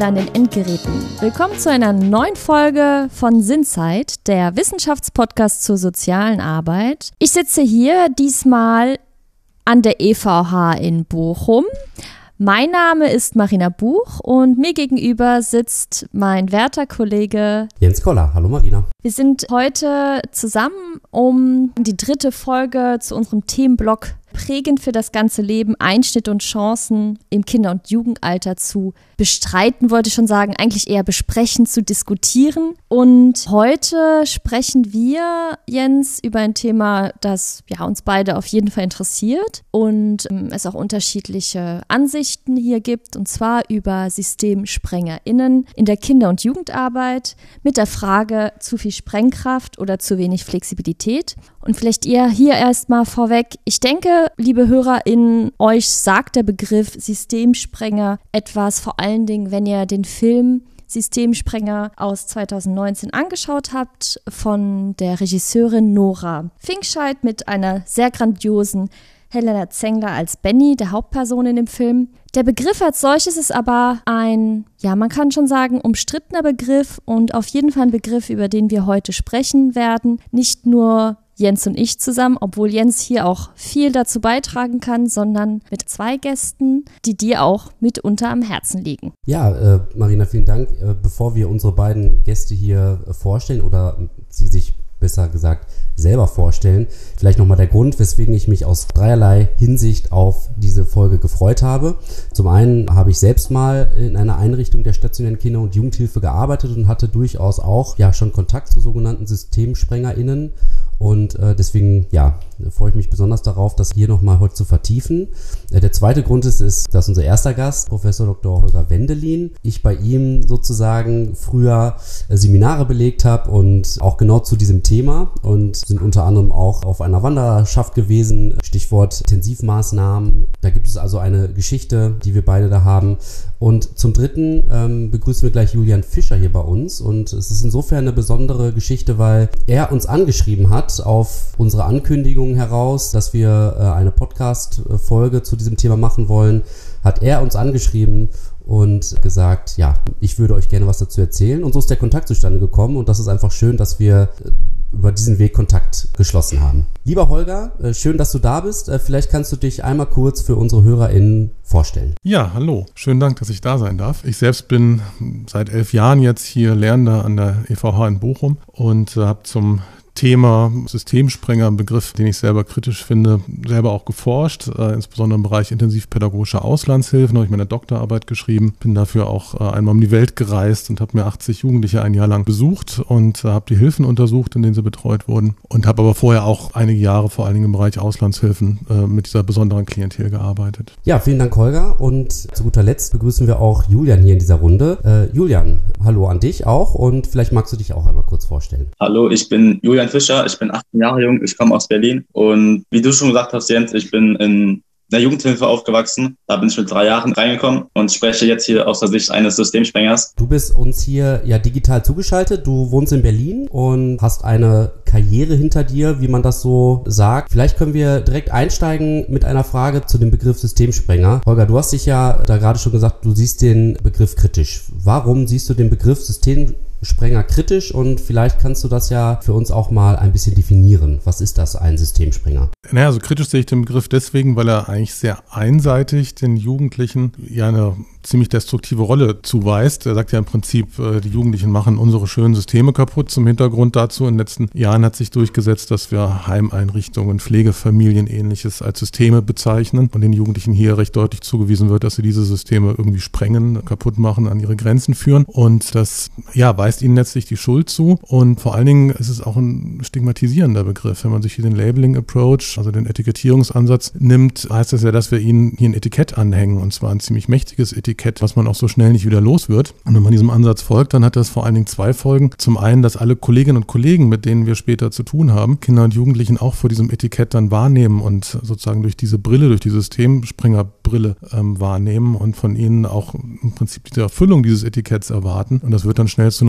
alle an den Endgeräten. Willkommen zu einer neuen Folge von Sinnzeit, der Wissenschaftspodcast zur sozialen Arbeit. Ich sitze hier diesmal an der EVH in Bochum. Mein Name ist Marina Buch und mir gegenüber sitzt mein werter Kollege Jens Koller. Hallo Marina. Wir sind heute zusammen, um die 3. Folge zu unserem Themenblock Prägend für das ganze Leben, Einschnitt und Chancen im Kinder- und Jugendalter zu bestreiten, wollte ich schon sagen, eigentlich eher besprechen, zu diskutieren. Und heute sprechen wir, Jens, über ein Thema, das uns beide auf jeden Fall interessiert und es auch unterschiedliche Ansichten hier gibt, und zwar über SystemsprengerInnen in der Kinder- und Jugendarbeit mit der Frage, zu viel Sprengkraft oder zu wenig Flexibilität. Und vielleicht ihr hier erstmal vorweg, ich denke, liebe HörerInnen, euch sagt der Begriff Systemsprenger etwas, vor allen Dingen, wenn ihr den Film Systemsprenger aus 2019 angeschaut habt, von der Regisseurin Nora Finkscheid mit einer sehr grandiosen Helena Zengler als Benny, der Hauptperson in dem Film. Der Begriff als solches ist aber ein, man kann schon sagen, umstrittener Begriff und auf jeden Fall ein Begriff, über den wir heute sprechen werden. Nicht nur Jens und ich zusammen, obwohl Jens hier auch viel dazu beitragen kann, sondern mit 2 Gästen, die dir auch mitunter am Herzen liegen. Ja, Marina, vielen Dank. Bevor wir unsere beiden Gäste hier vorstellen oder sie sich besser gesagt selber vorstellen, vielleicht nochmal der Grund, weswegen ich mich aus dreierlei Hinsicht auf diese Folge gefreut habe. Zum einen habe ich selbst mal in einer Einrichtung der stationären Kinder- und Jugendhilfe gearbeitet und hatte durchaus auch schon Kontakt zu sogenannten SystemsprengerInnen. Und deswegen, freue ich mich besonders darauf, das hier nochmal heute zu vertiefen. Der zweite Grund ist, dass unser erster Gast, Professor Dr. Holger Wendelin, ich bei ihm sozusagen früher Seminare belegt habe und auch genau zu diesem Thema und sind unter anderem auch auf einer Wanderschaft gewesen, Stichwort Intensivmaßnahmen. Da gibt es also eine Geschichte, die wir beide da haben. Und zum Dritten begrüßen wir gleich Julian Fischer hier bei uns. Und es ist insofern eine besondere Geschichte, weil er uns angeschrieben hat auf unsere Ankündigung heraus, dass wir eine Podcast-Folge zu diesem Thema machen wollen, hat er uns angeschrieben und gesagt, ich würde euch gerne was dazu erzählen. Und so ist der Kontakt zustande gekommen und das ist einfach schön, dass wir über diesen Weg Kontakt geschlossen haben. Lieber Holger, schön, dass du da bist. Vielleicht kannst du dich einmal kurz für unsere HörerInnen vorstellen. Ja, hallo. Schönen Dank, dass ich da sein darf. Ich selbst bin seit 11 Jahren jetzt hier Lehrender an der EVH in Bochum und habe zum Thema Systemsprenger, ein Begriff, den ich selber kritisch finde, selber auch geforscht, insbesondere im Bereich intensivpädagogischer Auslandshilfen, habe ich meine Doktorarbeit geschrieben, bin dafür auch einmal um die Welt gereist und habe mir 80 Jugendliche ein Jahr lang besucht und habe die Hilfen untersucht, in denen sie betreut wurden und habe aber vorher auch einige Jahre vor allen Dingen im Bereich Auslandshilfen mit dieser besonderen Klientel gearbeitet. Ja, vielen Dank, Holger, und zu guter Letzt begrüßen wir auch Julian hier in dieser Runde. Julian, hallo an dich auch und vielleicht magst du dich auch einmal kurz vorstellen. Hallo, ich bin Julian Fischer, ich bin 18 Jahre jung, ich komme aus Berlin und wie du schon gesagt hast, Jens, ich bin in der Jugendhilfe aufgewachsen. Da bin ich mit 3 Jahren reingekommen und spreche jetzt hier aus der Sicht eines Systemsprengers. Du bist uns hier digital zugeschaltet. Du wohnst in Berlin und hast eine Karriere hinter dir, wie man das so sagt. Vielleicht können wir direkt einsteigen mit einer Frage zu dem Begriff Systemsprenger. Holger, du hast dich da gerade schon gesagt, du siehst den Begriff kritisch. Warum siehst du den Begriff Systemsprenger kritisch und vielleicht kannst du das für uns auch mal ein bisschen definieren. Was ist das, ein Systemsprenger? Also kritisch sehe ich den Begriff deswegen, weil er eigentlich sehr einseitig den Jugendlichen eine ziemlich destruktive Rolle zuweist. Er sagt im Prinzip, die Jugendlichen machen unsere schönen Systeme kaputt. Zum Hintergrund dazu, in den letzten Jahren hat sich durchgesetzt, dass wir Heimeinrichtungen, Pflegefamilien, Ähnliches als Systeme bezeichnen und den Jugendlichen hier recht deutlich zugewiesen wird, dass sie diese Systeme irgendwie sprengen, kaputt machen, an ihre Grenzen führen und das weist ihnen letztlich die Schuld zu und vor allen Dingen ist es auch ein stigmatisierender Begriff. Wenn man sich hier den Labeling-Approach, also den Etikettierungsansatz nimmt, heißt das dass wir ihnen hier ein Etikett anhängen und zwar ein ziemlich mächtiges Etikett, was man auch so schnell nicht wieder los wird. Und wenn man diesem Ansatz folgt, dann hat das vor allen Dingen 2 Folgen. Zum einen, dass alle Kolleginnen und Kollegen, mit denen wir später zu tun haben, Kinder und Jugendlichen auch vor diesem Etikett dann wahrnehmen und sozusagen durch diese Brille, durch die Systemsprengerbrille wahrnehmen und von ihnen auch im Prinzip die Erfüllung dieses Etiketts erwarten. Und das wird dann schnell zu einer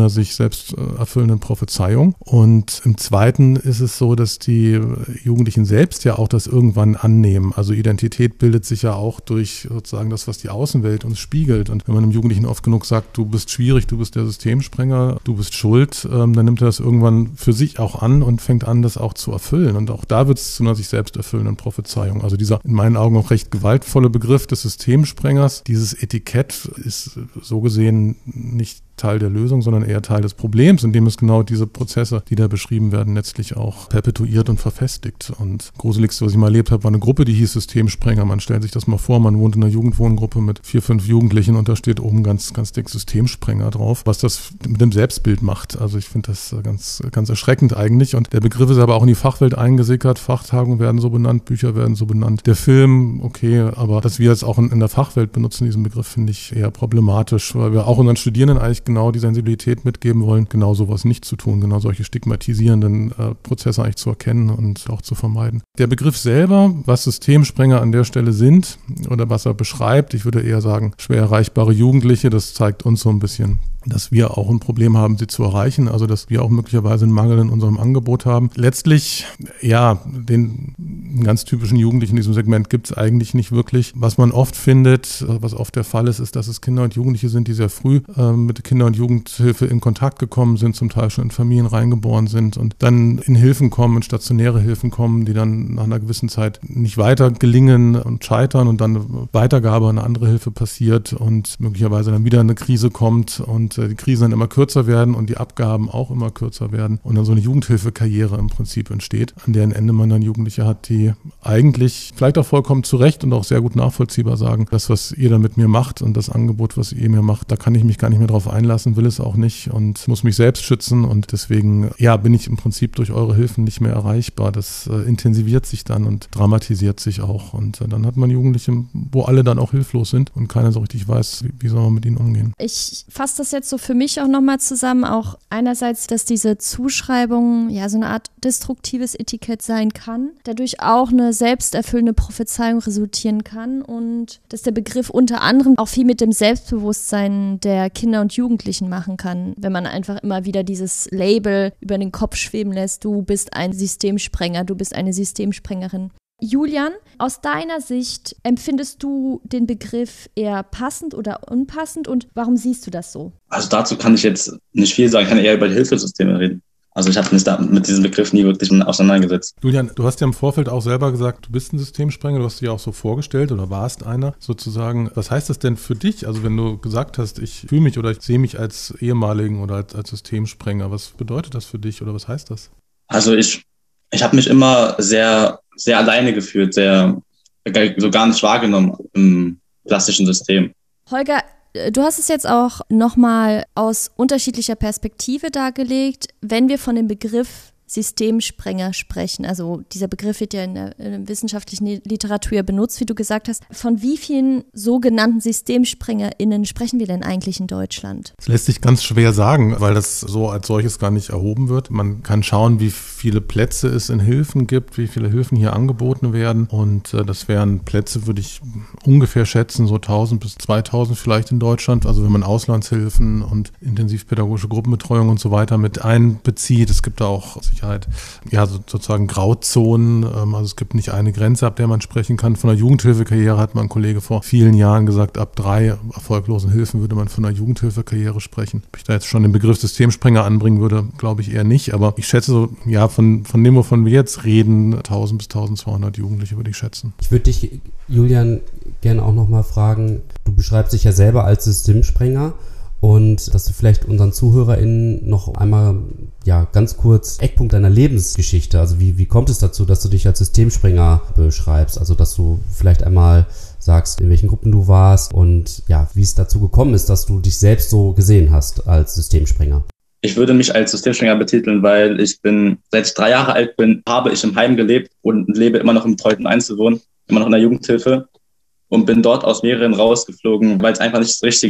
einer sich selbst erfüllenden Prophezeiung. Und im Zweiten ist es so, dass die Jugendlichen selbst ja auch das irgendwann annehmen. Also Identität bildet sich ja auch durch sozusagen das, was die Außenwelt uns spiegelt. Und wenn man einem Jugendlichen oft genug sagt, du bist schwierig, du bist der Systemsprenger, du bist schuld, dann nimmt er das irgendwann für sich auch an und fängt an, das auch zu erfüllen. Und auch da wird es zu einer sich selbst erfüllenden Prophezeiung. Also dieser in meinen Augen auch recht gewaltvolle Begriff des Systemsprengers, dieses Etikett ist so gesehen nicht Teil der Lösung, sondern eher Teil des Problems, indem es genau diese Prozesse, die da beschrieben werden, letztlich auch perpetuiert und verfestigt. Und gruseligste, was ich mal erlebt habe, war eine Gruppe, die hieß Systemsprenger. Man stellt sich das mal vor, man wohnt in einer Jugendwohngruppe mit 4, 5 Jugendlichen und da steht oben ganz, ganz dick Systemsprenger drauf, was das mit dem Selbstbild macht. Also ich finde das ganz, ganz erschreckend eigentlich. Und der Begriff ist aber auch in die Fachwelt eingesickert. Fachtagungen werden so benannt, Bücher werden so benannt. Der Film, okay, aber dass wir jetzt auch in der Fachwelt benutzen, diesen Begriff, finde ich eher problematisch, weil wir auch unseren Studierenden eigentlich genau die Sensibilität mitgeben wollen, genau sowas nicht zu tun, genau solche stigmatisierenden Prozesse eigentlich zu erkennen und auch zu vermeiden. Der Begriff selber, was Systemsprenger an der Stelle sind oder was er beschreibt, ich würde eher sagen, schwer erreichbare Jugendliche, das zeigt uns so ein bisschen, dass wir auch ein Problem haben, sie zu erreichen, also dass wir auch möglicherweise einen Mangel in unserem Angebot haben. Letztlich, ja, den ganz typischen Jugendlichen in diesem Segment gibt es eigentlich nicht wirklich. Was man oft findet, was oft der Fall ist, ist, dass es Kinder und Jugendliche sind, die sehr früh mit Kinder- und Jugendhilfe in Kontakt gekommen sind, zum Teil schon in Familien reingeboren sind und dann in Hilfen kommen, in stationäre Hilfen kommen, die dann nach einer gewissen Zeit nicht weiter gelingen und scheitern und dann Weitergabe an eine andere Hilfe passiert und möglicherweise dann wieder eine Krise kommt und die Krisen dann immer kürzer werden und die Abgaben auch immer kürzer werden und dann so eine Jugendhilfekarriere im Prinzip entsteht, an deren Ende man dann Jugendliche hat, die eigentlich vielleicht auch vollkommen zu Recht und auch sehr gut nachvollziehbar sagen, das, was ihr da mit mir macht und das Angebot, was ihr mir macht, da kann ich mich gar nicht mehr drauf einlassen, will es auch nicht und muss mich selbst schützen und deswegen, ja, bin ich im Prinzip durch eure Hilfen nicht mehr erreichbar. Das intensiviert sich dann und dramatisiert sich auch und dann hat man Jugendliche, wo alle dann auch hilflos sind und keiner so richtig weiß, wie soll man mit ihnen umgehen. Ich fasse das jetzt so für mich auch nochmal zusammen, auch einerseits, dass diese Zuschreibung ja so eine Art destruktives Etikett sein kann, dadurch auch eine selbsterfüllende Prophezeiung resultieren kann und dass der Begriff unter anderem auch viel mit dem Selbstbewusstsein der Kinder und Jugendlichen machen kann, wenn man einfach immer wieder dieses Label über den Kopf schweben lässt, du bist ein Systemsprenger, du bist eine Systemsprengerin. Julian, aus deiner Sicht empfindest du den Begriff eher passend oder unpassend und warum siehst du das so? Also dazu kann ich jetzt nicht viel sagen, ich kann eher über die Hilfesysteme reden. Also ich habe mich da mit diesem Begriff nie wirklich auseinandergesetzt. Julian, du hast ja im Vorfeld auch selber gesagt, du bist ein Systemsprenger, du hast dich auch so vorgestellt oder warst einer sozusagen. Was heißt das denn für dich? Also wenn du gesagt hast, ich fühle mich oder ich sehe mich als ehemaligen oder als Systemsprenger, was bedeutet das für dich oder was heißt das? Also ich habe mich immer sehr, sehr alleine gefühlt, so gar nicht wahrgenommen im klassischen System. Holger, du hast es jetzt auch nochmal aus unterschiedlicher Perspektive dargelegt. Wenn wir von dem Begriff Systemsprenger sprechen, also dieser Begriff wird ja in der wissenschaftlichen Literatur benutzt, wie du gesagt hast. Von wie vielen sogenannten SystemsprengerInnen sprechen wir denn eigentlich in Deutschland? Das lässt sich ganz schwer sagen, weil das so als solches gar nicht erhoben wird. Man kann schauen, wie viele Plätze es in Hilfen gibt, wie viele Hilfen hier angeboten werden und das wären Plätze, würde ich ungefähr schätzen, so 1000 bis 2000 vielleicht in Deutschland, also wenn man Auslandshilfen und intensivpädagogische Gruppenbetreuung und so weiter mit einbezieht. Es gibt da auch Sicherheit, ja, sozusagen Grauzonen. Also es gibt nicht eine Grenze, ab der man sprechen kann. Von einer Jugendhilfekarriere hat mein Kollege vor vielen Jahren gesagt, ab 3 erfolglosen Hilfen würde man von einer Jugendhilfekarriere sprechen. Ob ich da jetzt schon den Begriff Systemsprenger anbringen würde, glaube ich eher nicht. Aber ich schätze so, ja, von dem, wovon wir jetzt reden, 1000 bis 1200 Jugendliche würde ich schätzen. Ich würde dich, Julian, gerne auch nochmal fragen, du beschreibst dich ja selber als Systemsprenger. Und dass du vielleicht unseren ZuhörerInnen noch einmal ganz kurz Eckpunkt deiner Lebensgeschichte, also wie kommt es dazu, dass du dich als Systemsprenger beschreibst, also dass du vielleicht einmal sagst, in welchen Gruppen du warst und wie es dazu gekommen ist, dass du dich selbst so gesehen hast als Systemsprenger. Ich würde mich als Systemsprenger betiteln, weil seit ich 3 Jahre alt bin, habe ich im Heim gelebt und lebe immer noch im betreuten Einzelwohnen, immer noch in der Jugendhilfe und bin dort aus mehreren rausgeflogen, weil es einfach nicht das Richtige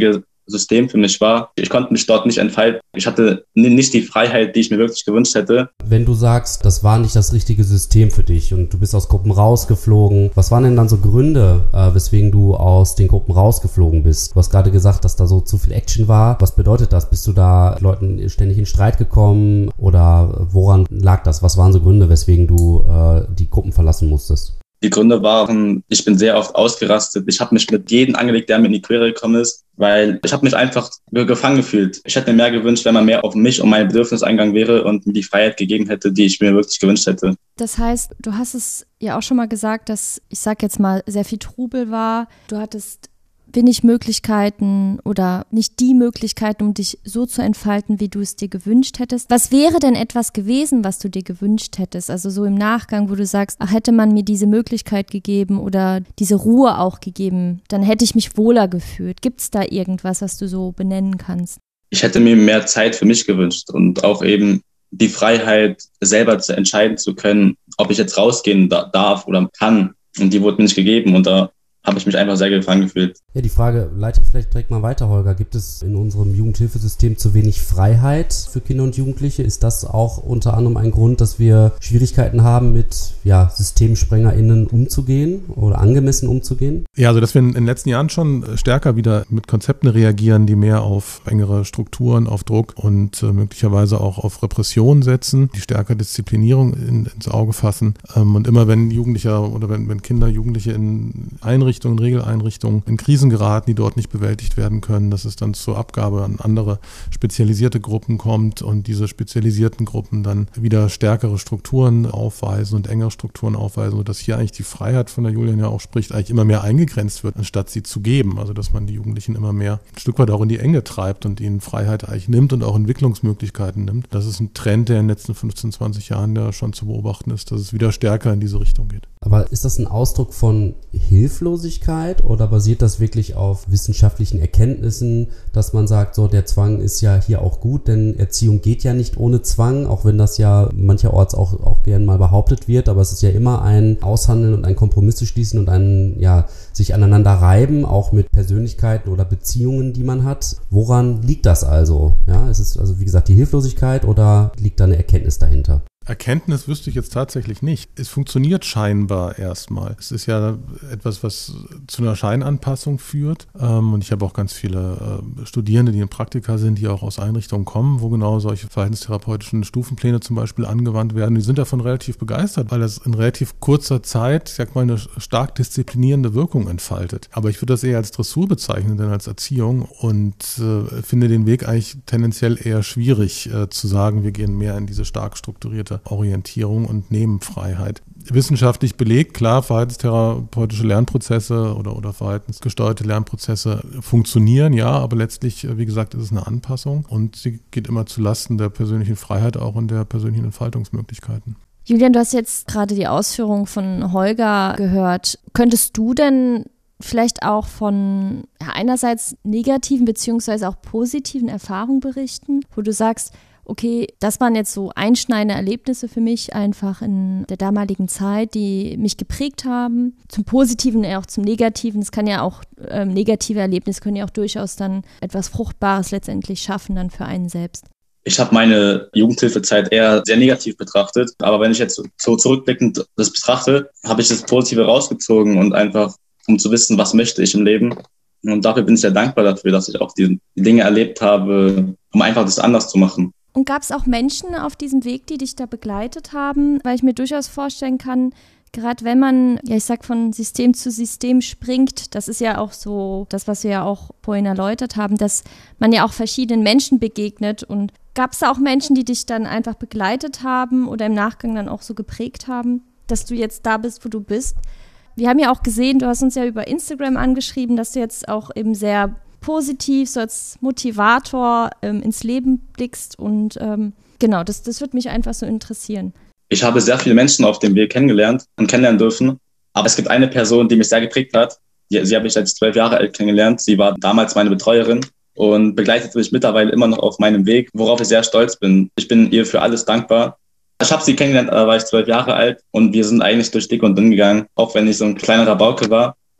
System für mich war. Ich konnte mich dort nicht entfalten. Ich hatte nicht die Freiheit, die ich mir wirklich gewünscht hätte. Wenn du sagst, das war nicht das richtige System für dich und du bist aus Gruppen rausgeflogen, was waren denn dann so Gründe, weswegen du aus den Gruppen rausgeflogen bist? Du hast gerade gesagt, dass da so zu viel Action war. Was bedeutet das? Bist du da mit Leuten ständig in Streit gekommen oder woran lag das? Was waren so Gründe, weswegen du die Gruppen verlassen musstest? Die Gründe waren, ich bin sehr oft ausgerastet. Ich habe mich mit jedem angelegt, der mir in die Quere gekommen ist, weil ich habe mich einfach gefangen gefühlt. Ich hätte mir mehr gewünscht, wenn man mehr auf mich und meine Bedürfnisse eingegangen wäre und mir die Freiheit gegeben hätte, die ich mir wirklich gewünscht hätte. Das heißt, du hast es ja auch schon mal gesagt, dass, ich sag jetzt mal, sehr viel Trubel war. Du hattest wenig Möglichkeiten oder nicht die Möglichkeiten, um dich so zu entfalten, wie du es dir gewünscht hättest. Was wäre denn etwas gewesen, was du dir gewünscht hättest? Also so im Nachgang, wo du sagst, ach, hätte man mir diese Möglichkeit gegeben oder diese Ruhe auch gegeben, dann hätte ich mich wohler gefühlt. Gibt es da irgendwas, was du so benennen kannst? Ich hätte mir mehr Zeit für mich gewünscht und auch eben die Freiheit, selber zu entscheiden zu können, ob ich jetzt rausgehen darf oder kann. Und die wurde mir nicht gegeben und da habe ich mich einfach sehr gefangen gefühlt. Ja, die Frage leite ich vielleicht direkt mal weiter, Holger. Gibt es in unserem Jugendhilfesystem zu wenig Freiheit für Kinder und Jugendliche? Ist das auch unter anderem ein Grund, dass wir Schwierigkeiten haben, mit SystemsprengerInnen umzugehen oder angemessen umzugehen? Ja, also dass wir in den letzten Jahren schon stärker wieder mit Konzepten reagieren, die mehr auf engere Strukturen, auf Druck und möglicherweise auch auf Repression setzen, die stärker Disziplinierung ins Auge fassen. Und immer wenn Jugendliche oder wenn Kinder, Jugendliche in Regeleinrichtungen in Krisen geraten, die dort nicht bewältigt werden können, dass es dann zur Abgabe an andere spezialisierte Gruppen kommt und diese spezialisierten Gruppen dann wieder stärkere Strukturen aufweisen und engere Strukturen aufweisen, sodass hier eigentlich die Freiheit, von der Julian ja auch spricht, eigentlich immer mehr eingegrenzt wird, anstatt sie zu geben. Also dass man die Jugendlichen immer mehr ein Stück weit auch in die Enge treibt und ihnen Freiheit eigentlich nimmt und auch Entwicklungsmöglichkeiten nimmt. Das ist ein Trend, der in den letzten 15, 20 Jahren ja schon zu beobachten ist, dass es wieder stärker in diese Richtung geht. Aber ist das ein Ausdruck von Hilflosigkeit oder basiert das wirklich auf wissenschaftlichen Erkenntnissen, dass man sagt, so der Zwang ist ja hier auch gut, denn Erziehung geht ja nicht ohne Zwang, auch wenn das ja mancherorts auch gern mal behauptet wird, aber es ist ja immer ein Aushandeln und ein Kompromisse schließen und ein sich aneinander reiben, auch mit Persönlichkeiten oder Beziehungen, die man hat. Woran liegt das also? Ja, ist es also wie gesagt die Hilflosigkeit oder liegt da eine Erkenntnis dahinter? Erkenntnis wüsste ich jetzt tatsächlich nicht. Es funktioniert scheinbar erstmal. Es ist ja etwas, was zu einer Scheinanpassung führt. Und ich habe auch ganz viele Studierende, die in Praktika sind, die auch aus Einrichtungen kommen, wo genau solche verhaltenstherapeutischen Stufenpläne zum Beispiel angewandt werden. Die sind davon relativ begeistert, weil das in relativ kurzer Zeit, ich sag mal, eine stark disziplinierende Wirkung entfaltet. Aber ich würde das eher als Dressur bezeichnen, denn als Erziehung und finde den Weg eigentlich tendenziell eher schwierig zu sagen, wir gehen mehr in diese stark strukturierte Orientierung und nehmen Freiheit. Wissenschaftlich belegt, klar, verhaltenstherapeutische Lernprozesse oder verhaltensgesteuerte Lernprozesse funktionieren, ja, aber letztlich, wie gesagt, ist es eine Anpassung und sie geht immer zu Lasten der persönlichen Freiheit auch und der persönlichen Entfaltungsmöglichkeiten. Julian, du hast jetzt gerade die Ausführungen von Holger gehört. Könntest du denn vielleicht auch von einerseits negativen beziehungsweise auch positiven Erfahrungen berichten, wo du sagst, okay, das waren jetzt so einschneidende Erlebnisse für mich einfach in der damaligen Zeit, die mich geprägt haben. Zum Positiven, auch zum Negativen. Es kann ja auch, negative Erlebnisse können ja auch durchaus dann etwas Fruchtbares letztendlich schaffen dann für einen selbst. Ich habe meine Jugendhilfezeit eher sehr negativ betrachtet. Aber wenn ich jetzt so zurückblickend das betrachte, habe ich das Positive rausgezogen und einfach, um zu wissen, was möchte ich im Leben. Und dafür bin ich sehr dankbar dafür, dass ich auch die Dinge erlebt habe, um einfach das anders zu machen. Und gab es auch Menschen auf diesem Weg, die dich da begleitet haben? Weil ich mir durchaus vorstellen kann, gerade wenn man, von System zu System springt, das ist ja auch so das, was wir ja auch vorhin erläutert haben, dass man ja auch verschiedenen Menschen begegnet. Und gab es da auch Menschen, die dich dann einfach begleitet haben oder im Nachgang dann auch so geprägt haben, dass du jetzt da bist, wo du bist? Wir haben ja auch gesehen, du hast uns ja über Instagram angeschrieben, dass du jetzt auch eben sehr positiv, so als Motivator ins Leben blickst und genau, das würde mich einfach so interessieren. Ich habe sehr viele Menschen auf dem Weg kennengelernt und kennenlernen dürfen, aber es gibt eine Person, die mich sehr geprägt hat. Sie habe ich als 12 Jahre alt kennengelernt. Sie war damals meine Betreuerin und begleitet mich mittlerweile immer noch auf meinem Weg, worauf ich sehr stolz bin. Ich bin ihr für alles dankbar. Ich habe sie kennengelernt, da war ich 12 Jahre alt und wir sind eigentlich durch dick und dünn gegangen, auch wenn ich so ein kleiner Rabauke war.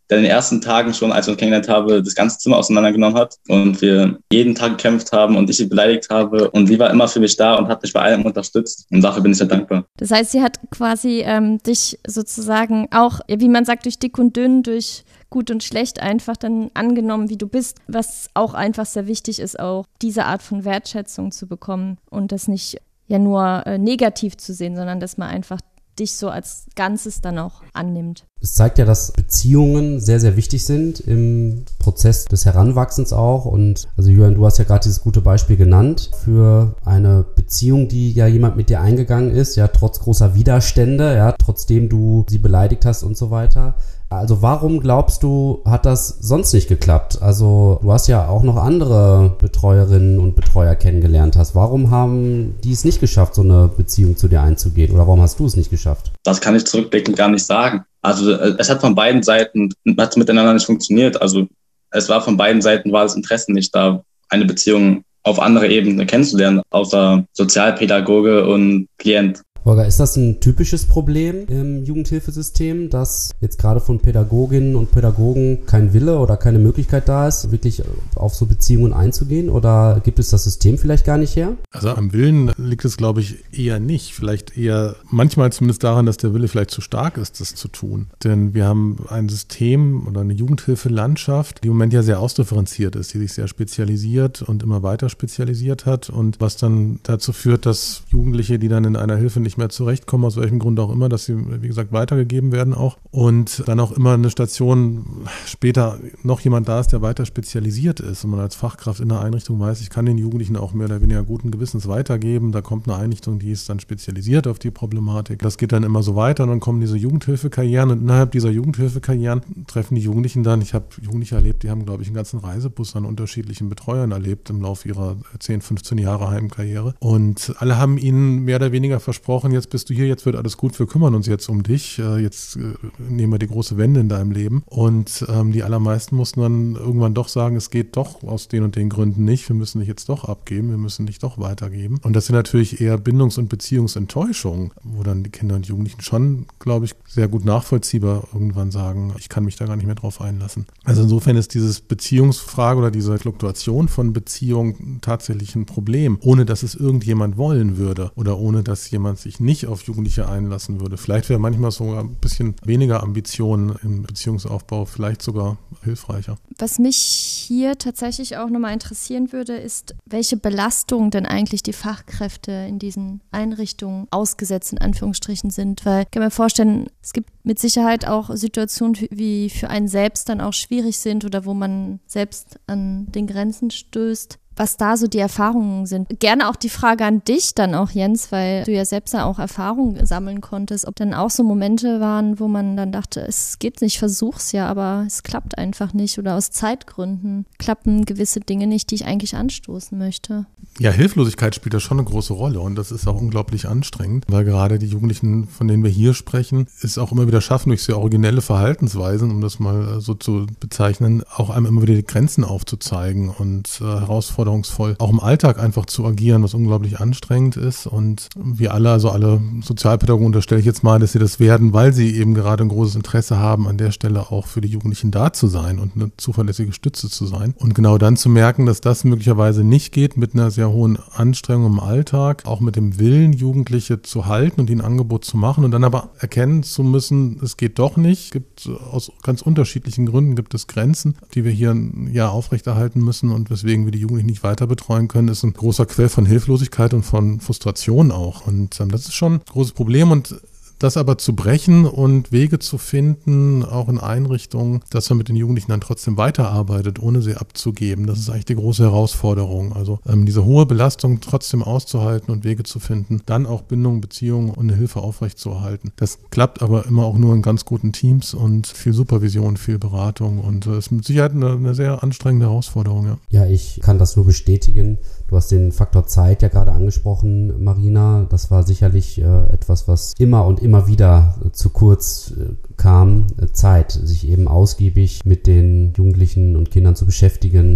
der in den ersten Tagen schon, als ich uns kennengelernt habe, das ganze Zimmer auseinandergenommen hat und wir jeden Tag gekämpft haben und ich sie beleidigt habe. Und sie war immer für mich da und hat mich bei allem unterstützt. Und dafür bin ich sehr dankbar. Das heißt, sie hat quasi dich sozusagen auch, wie man sagt, durch dick und dünn, durch gut und schlecht einfach dann angenommen, wie du bist, was auch einfach sehr wichtig ist, auch diese Art von Wertschätzung zu bekommen und das nicht ja nur negativ zu sehen, sondern dass man einfach dich so als Ganzes dann auch annimmt. Es zeigt ja, dass Beziehungen sehr, sehr wichtig sind im Prozess des Heranwachsens auch. Und also Julian, du hast ja gerade dieses gute Beispiel genannt für eine Beziehung, die ja jemand mit dir eingegangen ist, ja, trotz großer Widerstände, ja, trotzdem du sie beleidigt hast und so weiter. Also warum glaubst du, hat das sonst nicht geklappt? Also du hast ja auch noch andere Betreuerinnen und Betreuer kennengelernt hast. Warum haben die es nicht geschafft, so eine Beziehung zu dir einzugehen? Oder warum hast du es nicht geschafft? Das kann ich zurückblickend gar nicht sagen. Also es hat von beiden Seiten hat's miteinander nicht funktioniert. Also es war von beiden Seiten war das Interesse nicht da, eine Beziehung auf anderer Ebene kennenzulernen, außer Sozialpädagoge und Klient. Holger, ist das ein typisches Problem im Jugendhilfesystem, dass jetzt gerade von Pädagoginnen und Pädagogen kein Wille oder keine Möglichkeit da ist, wirklich auf so Beziehungen einzugehen? Oder gibt es das System vielleicht gar nicht her? Also am Willen liegt es, glaube ich, eher nicht. Vielleicht eher manchmal zumindest daran, dass der Wille vielleicht zu stark ist, das zu tun. Denn wir haben ein System oder eine Jugendhilfelandschaft, die im Moment ja sehr ausdifferenziert ist, die sich sehr spezialisiert und immer weiter spezialisiert hat und was dann dazu führt, dass Jugendliche, die dann in einer Hilfe nicht mehr zurechtkommen, aus welchem Grund auch immer, dass sie, wie gesagt, weitergegeben werden auch und dann auch immer eine Station später noch jemand da ist, der weiter spezialisiert ist und man als Fachkraft in der Einrichtung weiß, ich kann den Jugendlichen auch mehr oder weniger guten Gewissens weitergeben, da kommt eine Einrichtung, die ist dann spezialisiert auf die Problematik. Das geht dann immer so weiter und dann kommen diese Jugendhilfekarrieren und innerhalb dieser Jugendhilfekarrieren treffen die Jugendlichen dann, ich habe Jugendliche erlebt, die haben, glaube ich, einen ganzen Reisebus an unterschiedlichen Betreuern erlebt im Laufe ihrer 10, 15 Jahre Heimkarriere und alle haben ihnen mehr oder weniger versprochen, jetzt bist du hier, jetzt wird alles gut, wir kümmern uns jetzt um dich, jetzt nehmen wir die große Wende in deinem Leben und die allermeisten mussten dann irgendwann doch sagen, es geht doch aus den und den Gründen nicht, wir müssen dich jetzt doch abgeben, wir müssen dich doch weitergeben und das sind natürlich eher Bindungs- und Beziehungsenttäuschungen, wo dann die Kinder und Jugendlichen schon, glaube ich, sehr gut nachvollziehbar irgendwann sagen, ich kann mich da gar nicht mehr drauf einlassen. Also insofern ist dieses Beziehungsfrage oder diese Fluktuation von Beziehung tatsächlich ein Problem, ohne dass es irgendjemand wollen würde oder ohne dass jemand sich nicht auf Jugendliche einlassen würde. Vielleicht wäre manchmal sogar ein bisschen weniger Ambitionen im Beziehungsaufbau vielleicht sogar hilfreicher. Was mich hier tatsächlich auch nochmal interessieren würde, ist, welche Belastung denn eigentlich die Fachkräfte in diesen Einrichtungen ausgesetzt in Anführungsstrichen sind. Weil ich kann mir vorstellen, es gibt mit Sicherheit auch Situationen, wie für einen selbst dann auch schwierig sind oder wo man selbst an den Grenzen stößt. Was da so die Erfahrungen sind. Gerne auch die Frage an dich dann auch, Jens, weil du ja selbst auch Erfahrungen sammeln konntest, ob dann auch so Momente waren, wo man dann dachte, es geht nicht, versuch's ja, aber es klappt einfach nicht oder aus Zeitgründen klappen gewisse Dinge nicht, die ich eigentlich anstoßen möchte. Ja, Hilflosigkeit spielt da schon eine große Rolle und das ist auch unglaublich anstrengend, weil gerade die Jugendlichen, von denen wir hier sprechen, es auch immer wieder schaffen, durch sehr originelle Verhaltensweisen, um das mal so zu bezeichnen, auch einem immer wieder die Grenzen aufzuzeigen und herausforderungsvoll auch im Alltag einfach zu agieren, was unglaublich anstrengend ist und wir alle, also alle Sozialpädagogen unterstelle ich jetzt mal, dass sie das werden, weil sie eben gerade ein großes Interesse haben, an der Stelle auch für die Jugendlichen da zu sein und eine zuverlässige Stütze zu sein und genau dann zu merken, dass das möglicherweise nicht geht mit einer sehr hohen Anstrengung im Alltag, auch mit dem Willen, Jugendliche zu halten und ihnen ein Angebot zu machen und dann aber erkennen zu müssen, es geht doch nicht, es gibt aus ganz unterschiedlichen Gründen gibt es Grenzen, die wir hier ja aufrechterhalten müssen und weswegen wir die Jugendlichen nicht weiter betreuen können, ist ein großer Quell von Hilflosigkeit und von Frustration auch. Und das ist schon ein großes Problem und das aber zu brechen und Wege zu finden, auch in Einrichtungen, dass man mit den Jugendlichen dann trotzdem weiterarbeitet, ohne sie abzugeben. Das ist eigentlich die große Herausforderung. Also diese hohe Belastung trotzdem auszuhalten und Wege zu finden, dann auch Bindung, Beziehungen und eine Hilfe aufrechtzuerhalten. Das klappt aber immer auch nur in ganz guten Teams und viel Supervision, viel Beratung und ist mit Sicherheit eine sehr anstrengende Herausforderung. Ja. Ja, ich kann das nur bestätigen. Du hast den Faktor Zeit ja gerade angesprochen, Marina. Das war sicherlich etwas, was immer und immer wieder zu kurz kam. Zeit, sich eben ausgiebig mit den Jugendlichen und Kindern zu beschäftigen,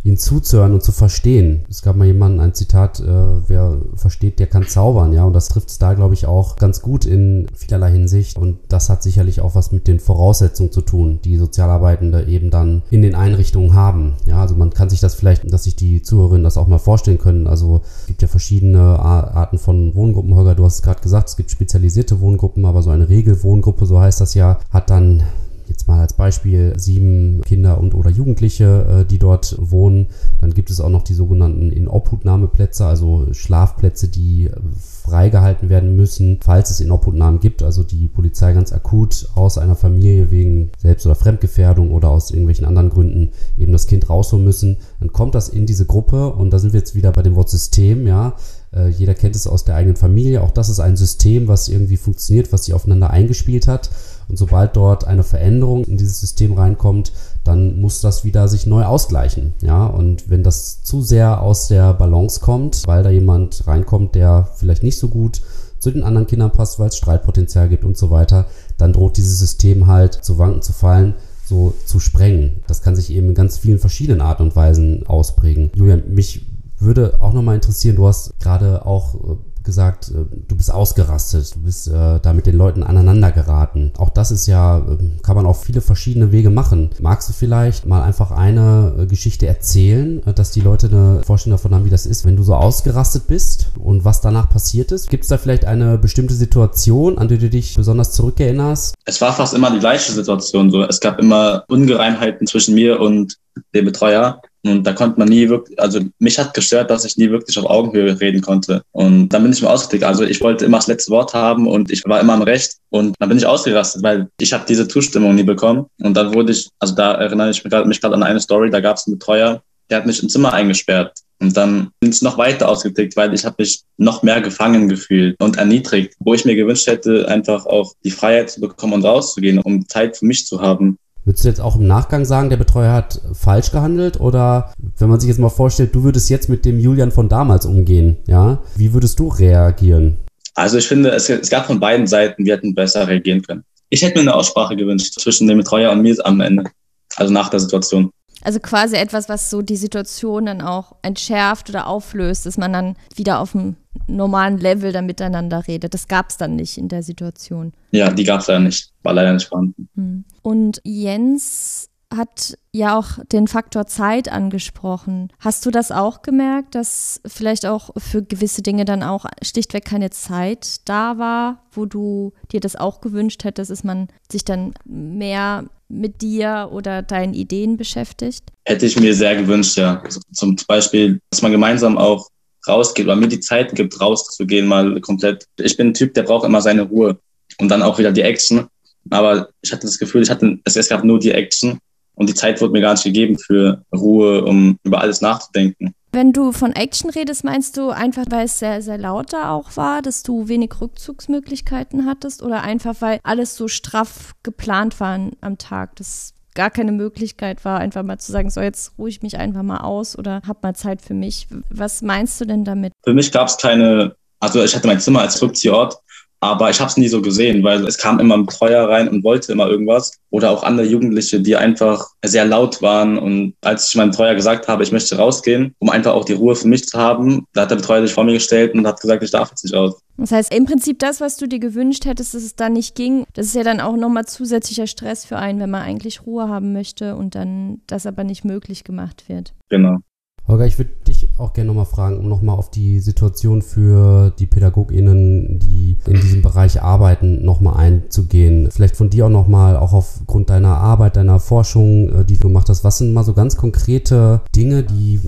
ihnen zuzuhören und zu verstehen. Es gab mal jemanden, ein Zitat, wer versteht, der kann zaubern, ja, und das trifft es da, glaube ich, auch ganz gut in vielerlei Hinsicht, und das hat sicherlich auch was mit den Voraussetzungen zu tun, die Sozialarbeitende eben dann in den Einrichtungen haben. Ja, also man kann sich das vielleicht, dass sich die Zuhörerinnen das auch mal vorstellen können. Also es gibt ja verschiedene Arten von Wohngruppen. Holger, du hast es gerade gesagt, es gibt spezialisierte Wohngruppen, aber so eine Regelwohngruppe, so heißt das ja, hat dann jetzt mal als Beispiel 7 Kinder und oder Jugendliche, die dort wohnen. Dann gibt es auch noch die sogenannten Inobhutnahmeplätze, also Schlafplätze, die freigehalten werden müssen, falls es Inobhutnahmen gibt, also die Polizei ganz akut aus einer Familie wegen Selbst- oder Fremdgefährdung oder aus irgendwelchen anderen Gründen eben das Kind rausholen müssen. Dann kommt das in diese Gruppe, und da sind wir jetzt wieder bei dem Wort System, ja. Jeder kennt es aus der eigenen Familie. Auch das ist ein System, was irgendwie funktioniert, was sich aufeinander eingespielt hat. Und sobald dort eine Veränderung in dieses System reinkommt, dann muss das wieder sich neu ausgleichen. Ja, und wenn das zu sehr aus der Balance kommt, weil da jemand reinkommt, der vielleicht nicht so gut zu den anderen Kindern passt, weil es Streitpotenzial gibt und so weiter, dann droht dieses System halt zu wanken, zu fallen, so zu sprengen. Das kann sich eben in ganz vielen verschiedenen Arten und Weisen ausprägen. Julian, mich würde auch nochmal interessieren, du hast gerade auch gesagt, du bist ausgerastet, du bist da mit den Leuten aneinander geraten. Auch das ist ja, kann man auf viele verschiedene Wege machen. Magst du vielleicht mal einfach eine Geschichte erzählen, dass die Leute eine Vorstellung davon haben, wie das ist, wenn du so ausgerastet bist und was danach passiert ist? Gibt es da vielleicht eine bestimmte Situation, an die du dich besonders zurückerinnerst? Es war fast immer die gleiche Situation so. Es gab immer Ungereimheiten zwischen mir und dem Betreuer. Und da konnte man nie wirklich, also mich hat gestört, dass ich nie wirklich auf Augenhöhe reden konnte. Und dann bin ich mir ausgetickt. Also ich wollte immer das letzte Wort haben und ich war immer im Recht. Und dann bin ich ausgerastet, weil ich habe diese Zustimmung nie bekommen. Und dann wurde ich, also da erinnere ich mich gerade an eine Story, da gab es einen Betreuer, der hat mich im Zimmer eingesperrt. Und dann bin ich noch weiter ausgetickt, weil ich habe mich noch mehr gefangen gefühlt und erniedrigt, wo ich mir gewünscht hätte, einfach auch die Freiheit zu bekommen und rauszugehen, um Zeit für mich zu haben. Würdest du jetzt auch im Nachgang sagen, der Betreuer hat falsch gehandelt? Oder wenn man sich jetzt mal vorstellt, du würdest jetzt mit dem Julian von damals umgehen, ja? Wie würdest du reagieren? Also ich finde, es gab von beiden Seiten, wir hätten besser reagieren können. Ich hätte mir eine Aussprache gewünscht zwischen dem Betreuer und mir am Ende, also nach der Situation. Also quasi etwas, was so die Situation dann auch entschärft oder auflöst, dass man dann wieder auf einem normalen Level dann miteinander redet. Das gab es dann nicht in der Situation. Ja, die gab es leider nicht. War leider nicht vorhanden. Und Jens hat ja auch den Faktor Zeit angesprochen. Hast du das auch gemerkt, dass vielleicht auch für gewisse Dinge dann auch schlichtweg keine Zeit da war, wo du dir das auch gewünscht hättest, dass man sich dann mehr mit dir oder deinen Ideen beschäftigt? Hätte ich mir sehr gewünscht, ja. Also zum Beispiel, dass man gemeinsam auch rausgeht oder mir die Zeit gibt, rauszugehen mal komplett. Ich bin ein Typ, der braucht immer seine Ruhe und dann auch wieder die Action. Aber ich hatte das Gefühl, es gab nur die Action und die Zeit wurde mir gar nicht gegeben für Ruhe, um über alles nachzudenken. Wenn du von Action redest, meinst du einfach, weil es sehr, sehr laut da auch war, dass du wenig Rückzugsmöglichkeiten hattest oder einfach, weil alles so straff geplant war am Tag, dass gar keine Möglichkeit war, einfach mal zu sagen, so jetzt ruhe ich mich einfach mal aus oder hab mal Zeit für mich. Was meinst du denn damit? Für mich gab es keine, also ich hatte mein Zimmer als Rückziehort, aber ich habe es nie so gesehen, weil es kam immer ein Betreuer rein und wollte immer irgendwas. Oder auch andere Jugendliche, die einfach sehr laut waren. Und als ich meinem Betreuer gesagt habe, ich möchte rausgehen, um einfach auch die Ruhe für mich zu haben, da hat der Betreuer sich vor mir gestellt und hat gesagt, ich darf jetzt nicht raus. Das heißt, im Prinzip das, was du dir gewünscht hättest, dass es dann nicht ging, das ist ja dann auch nochmal zusätzlicher Stress für einen, wenn man eigentlich Ruhe haben möchte und dann das aber nicht möglich gemacht wird. Genau. Holger, ich würde dich auch gerne nochmal fragen, um nochmal auf die Situation für die PädagogInnen, die in diesem Bereich arbeiten, nochmal einzugehen. Vielleicht von dir auch nochmal, auch aufgrund deiner Arbeit, deiner Forschung, die du gemacht hast. Was sind mal so ganz konkrete Dinge, die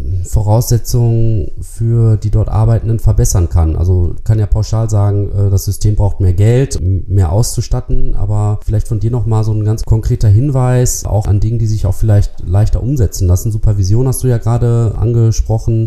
Voraussetzungen für die dort Arbeitenden verbessern kann? Also kann ja pauschal sagen, das System braucht mehr Geld, mehr auszustatten, aber vielleicht von dir nochmal so ein ganz konkreter Hinweis, auch an Dingen, die sich auch vielleicht leichter umsetzen lassen. Supervision hast du ja gerade angesprochen.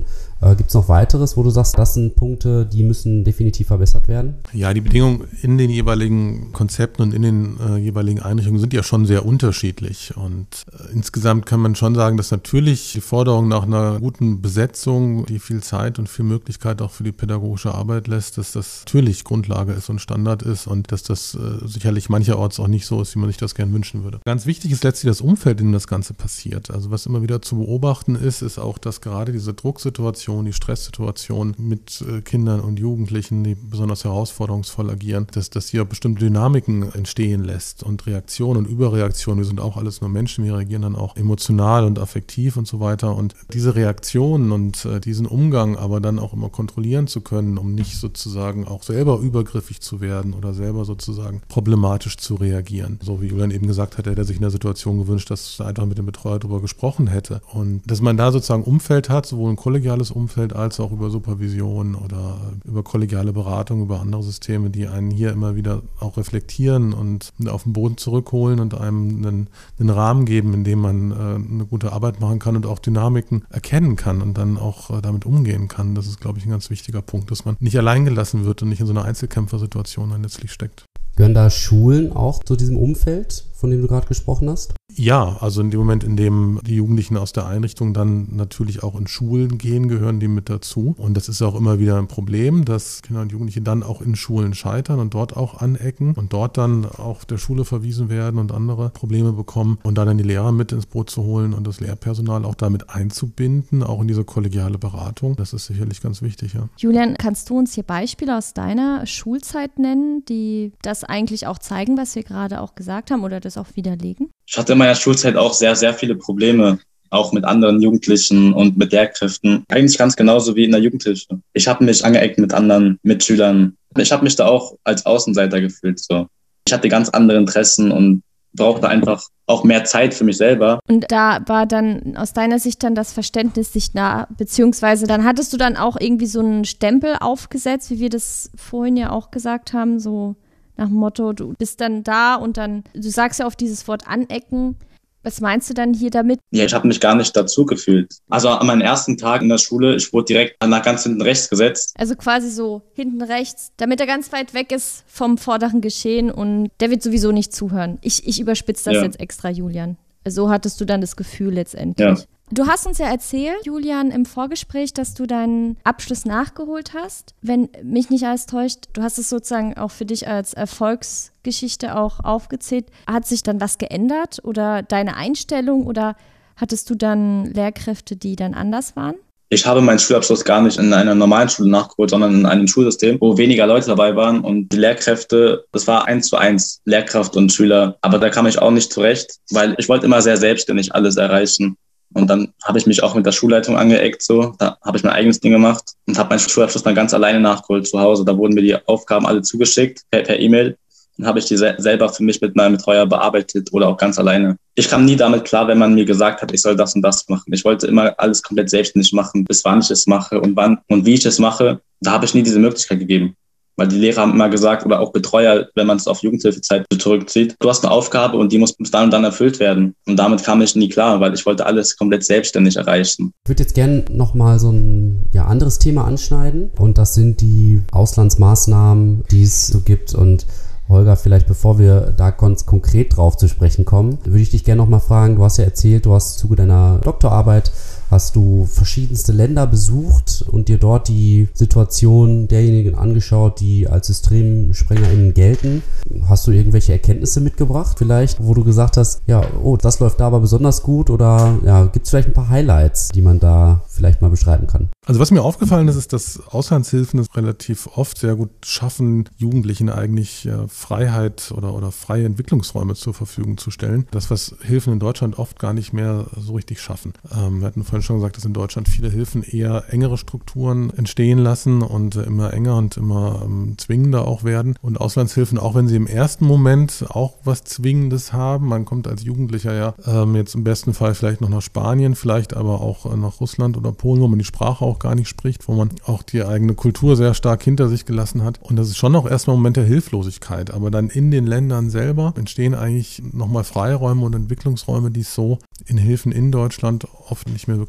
Gibt es noch weiteres, wo du sagst, das sind Punkte, die müssen definitiv verbessert werden? Ja, die Bedingungen in den jeweiligen Konzepten und in den jeweiligen Einrichtungen sind ja schon sehr unterschiedlich. Und insgesamt kann man schon sagen, dass natürlich die Forderung nach einer guten Besetzung, die viel Zeit und viel Möglichkeit auch für die pädagogische Arbeit lässt, dass das natürlich Grundlage ist und Standard ist und dass das sicherlich mancherorts auch nicht so ist, wie man sich das gern wünschen würde. Ganz wichtig ist letztlich das Umfeld, in dem das Ganze passiert. Also was immer wieder zu beobachten ist auch, dass gerade diese Drucksituation, die Stresssituation mit Kindern und Jugendlichen, die besonders herausforderungsvoll agieren, dass hier bestimmte Dynamiken entstehen lässt und Reaktionen und Überreaktionen. Wir sind auch alles nur Menschen, wir reagieren dann auch emotional und affektiv und so weiter. Und diese Reaktionen und diesen Umgang aber dann auch immer kontrollieren zu können, um nicht sozusagen auch selber übergriffig zu werden oder selber sozusagen problematisch zu reagieren. So wie Julian eben gesagt hat, hätte er sich in der Situation gewünscht, dass er einfach mit dem Betreuer darüber gesprochen hätte. Und dass man da sozusagen Umfeld hat, sowohl ein kollegiales Umfeld als auch über Supervision oder über kollegiale Beratung, über andere Systeme, die einen hier immer wieder auch reflektieren und auf den Boden zurückholen und einem einen Rahmen geben, in dem man eine gute Arbeit machen kann und auch Dynamiken erkennen kann und dann auch damit umgehen kann. Das ist, glaube ich, ein ganz wichtiger Punkt, dass man nicht allein gelassen wird und nicht in so einer Einzelkämpfersituation dann letztlich steckt. Gehören da Schulen auch zu diesem Umfeld, von dem du gerade gesprochen hast? Ja, also in dem Moment, in dem die Jugendlichen aus der Einrichtung dann natürlich auch in Schulen gehen, gehören die mit dazu. Und das ist auch immer wieder ein Problem, dass Kinder und Jugendliche dann auch in Schulen scheitern und dort auch anecken und dort dann auch der Schule verwiesen werden und andere Probleme bekommen und dann die Lehrer mit ins Boot zu holen und das Lehrpersonal auch damit einzubinden, auch in diese kollegiale Beratung. Das ist sicherlich ganz wichtig, ja. Julian, kannst du uns hier Beispiele aus deiner Schulzeit nennen, die das eigentlich auch zeigen, was wir gerade auch gesagt haben oder das auch widerlegen? Ich hatte in meiner Schulzeit auch sehr, sehr viele Probleme, auch mit anderen Jugendlichen und mit Lehrkräften. Eigentlich ganz genauso wie in der Jugendhilfe. Ich habe mich angeeckt mit anderen Mitschülern. Ich habe mich da auch als Außenseiter gefühlt. So. Ich hatte ganz andere Interessen und brauchte einfach auch mehr Zeit für mich selber. Und da war dann aus deiner Sicht dann das Verständnis nicht nah, beziehungsweise dann hattest du dann auch irgendwie so einen Stempel aufgesetzt, wie wir das vorhin ja auch gesagt haben, so nach dem Motto, du bist dann da und dann, du sagst ja auf dieses Wort anecken. Was meinst du dann hier damit? Ja, ich habe mich gar nicht dazu gefühlt. Also an meinem ersten Tag in der Schule, ich wurde direkt nach ganz hinten rechts gesetzt. Also quasi so hinten rechts, damit er ganz weit weg ist vom vorderen Geschehen und der wird sowieso nicht zuhören. Ich überspitze das jetzt extra, Julian. So hattest du dann das Gefühl letztendlich. Ja. Du hast uns ja erzählt, Julian, im Vorgespräch, dass du deinen Abschluss nachgeholt hast. Wenn mich nicht alles täuscht, du hast es sozusagen auch für dich als Erfolgsgeschichte auch aufgezählt. Hat sich dann was geändert oder deine Einstellung oder hattest du dann Lehrkräfte, die dann anders waren? Ich habe meinen Schulabschluss gar nicht in einer normalen Schule nachgeholt, sondern in einem Schulsystem, wo weniger Leute dabei waren und die Lehrkräfte, das war 1:1, Lehrkraft und Schüler. Aber da kam ich auch nicht zurecht, weil ich wollte immer sehr selbstständig alles erreichen. Und dann habe ich mich auch mit der Schulleitung angeeckt, so. Da habe ich mein eigenes Ding gemacht und habe meinen Schulabschluss dann ganz alleine nachgeholt zu Hause. Da wurden mir die Aufgaben alle zugeschickt per E-Mail. Dann habe ich die selber für mich mit meinem Betreuer bearbeitet oder auch ganz alleine. Ich kam nie damit klar, wenn man mir gesagt hat, ich soll das und das machen. Ich wollte immer alles komplett selbstständig machen, bis wann ich es mache und wann und wie ich es mache. Da habe ich nie diese Möglichkeit gegeben. Weil die Lehrer haben immer gesagt, oder auch Betreuer, wenn man es auf Jugendhilfezeit zurückzieht, du hast eine Aufgabe und die muss bis dann und dann erfüllt werden. Und damit kam ich nie klar, weil ich wollte alles komplett selbstständig erreichen. Ich würde jetzt gerne nochmal so ein anderes Thema anschneiden. Und das sind die Auslandsmaßnahmen, die es so gibt. Und Holger, vielleicht bevor wir da ganz konkret drauf zu sprechen kommen, würde ich dich gerne nochmal fragen, du hast ja erzählt, du hast im Zuge deiner Doktorarbeit hast du verschiedenste Länder besucht und dir dort die Situation derjenigen angeschaut, die als SystemsprengerInnen gelten. Hast du irgendwelche Erkenntnisse mitgebracht vielleicht, wo du gesagt hast, ja, oh, das läuft da aber besonders gut oder ja, gibt es vielleicht ein paar Highlights, die man da vielleicht mal beschreiben kann? Also was mir aufgefallen ist, dass Auslandshilfen es relativ oft sehr gut schaffen, Jugendlichen eigentlich Freiheit oder freie Entwicklungsräume zur Verfügung zu stellen. Das, was Hilfen in Deutschland oft gar nicht mehr so richtig schaffen. Wir hatten vorhin schon gesagt, dass in Deutschland viele Hilfen eher engere Strukturen entstehen lassen und immer enger und immer zwingender auch werden. Und Auslandshilfen, auch wenn sie im ersten Moment auch was Zwingendes haben, man kommt als Jugendlicher ja jetzt im besten Fall vielleicht noch nach Spanien, vielleicht aber auch nach Russland oder Polen, wo man die Sprache auch gar nicht spricht, wo man auch die eigene Kultur sehr stark hinter sich gelassen hat. Und das ist schon auch erstmal ein Moment der Hilflosigkeit. Aber dann in den Ländern selber entstehen eigentlich nochmal Freiräume und Entwicklungsräume, die es so in Hilfen in Deutschland oft nicht mehr wirklich